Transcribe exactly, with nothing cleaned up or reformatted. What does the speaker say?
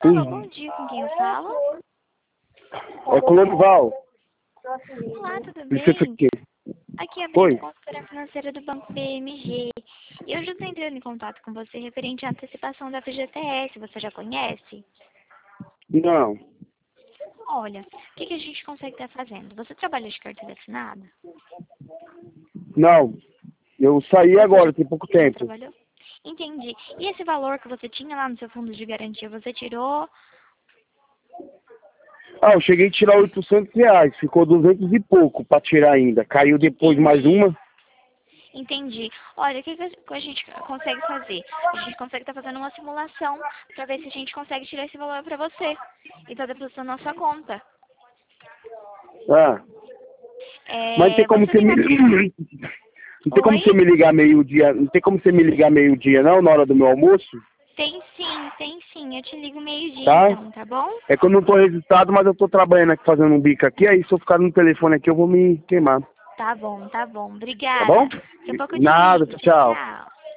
Alô, bom dia, com quem eu falo? É com o Lorival. Olá, tudo Isso é bem? aqui. Aqui é a Oi. Brenda, consultora financeira do Banco B M G. E eu já estou entrando em contato com você referente à antecipação da F G T S. Você já conhece? Não. Olha, o que, que a gente consegue estar fazendo? Você trabalha de carteira assinada? Não. Eu saí Você agora, já, tem pouco já tempo. trabalhou? Entendi. E esse valor que você tinha lá no seu fundo de garantia, você tirou? Ah, eu cheguei a tirar oitocentos reais. Ficou duzentos e pouco pra tirar ainda. Caiu depois mais Entendi. uma. Entendi. Olha, o que que a gente consegue fazer? A gente consegue estar fazendo uma simulação para ver se a gente consegue tirar esse valor para você. E tá depositando na sua conta. Ah. Mas não tem É, como você você tem me... uma... Não tem como Oi? você me ligar meio-dia. Não tem como você me ligar meio-dia, não, na hora do meu almoço? Tem sim, tem sim. Eu te ligo meio-dia Tá? então, tá bom? É que eu não tô registrado, mas eu tô trabalhando aqui, fazendo um bico aqui. Aí se eu ficar no telefone aqui, eu vou me queimar. Tá bom, tá bom. Tá bom? Obrigada. Daqui a pouco eu te Nada, ligo. Tchau, tchau. tchau.